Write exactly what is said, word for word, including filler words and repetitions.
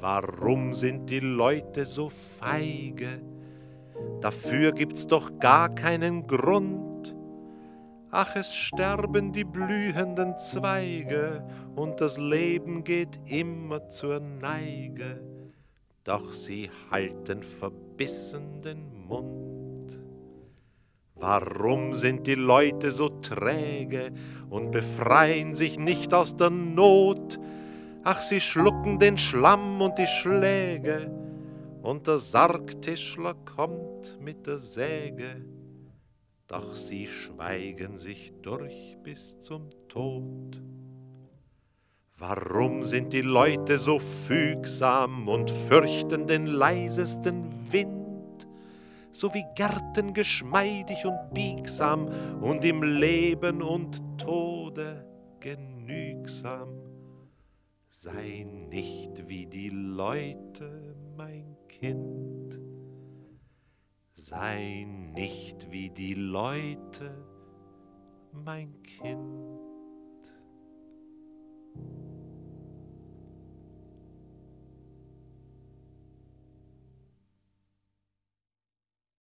Warum sind die Leute so feige? Dafür gibt's doch gar keinen Grund. Ach, es sterben die blühenden Zweige und das Leben geht immer zur Neige, doch sie halten verbissen den Mund. Warum sind die Leute so träge und befreien sich nicht aus der Not? Ach, sie schlucken den Schlamm und die Schläge, und der Sargtischler kommt mit der Säge, doch sie schweigen sich durch bis zum Tod. Warum sind die Leute so fügsam und fürchten den leisesten Wind, so wie Gärten geschmeidig und biegsam und im Leben und Tode genügsam? Sei nicht wie die Leute, mein Kind, sei nicht wie die Leute, mein Kind.